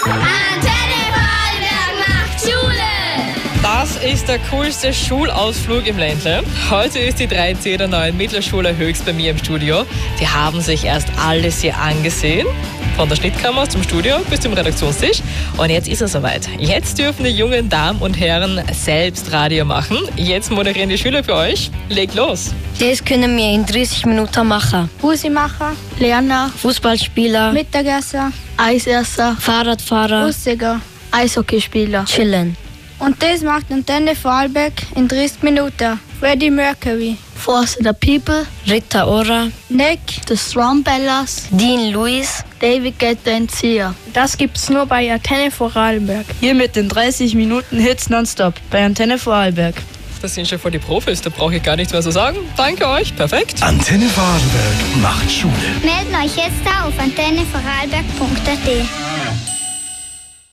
Antenne Vorarlberg macht Schule! Das ist der coolste Schulausflug im Ländle. Heute ist die 3C der neuen Mittelschule Höchst bei mir im Studio. Die haben sich erst alles hier angesehen. Von der Schnittkammer zum Studio bis zum Redaktionstisch. Und jetzt ist es soweit. Jetzt dürfen die jungen Damen und Herren selbst Radio machen. Jetzt moderieren die Schüler für euch. Legt los! Das können wir in 30 Minuten machen. Busimacher, Lerner, Fußballspieler, Mittagesser, Eisesser, Fahrradfahrer, Bussiger, Eishockeyspieler, chillen. und das macht Antenne Vorarlberg in 30 Minuten. Freddie Mercury, Force the People, Rita Ora, Nick, The Strongbellas, Dean Lewis, David Guetta und Sia. das gibt's nur bei Antenne Vorarlberg. Hier mit den 30 Minuten Hits nonstop bei Antenne Vorarlberg. Das sind schon voll die Profis, da brauche ich gar nichts mehr zu sagen. Danke euch, perfekt. Antenne Vorarlberg macht Schule. Melden euch jetzt auf antennevorarlberg.at.